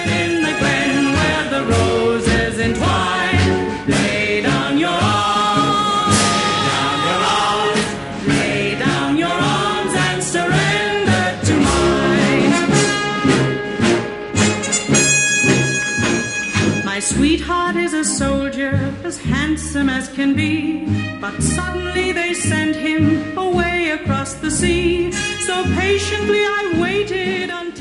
in the glen where the roses entwine. Lay down your arms, lay down your arms and surrender to mine. My sweetheart is a soldier, as handsome as can be, but suddenly they sent him away across the sea. So patiently I waited until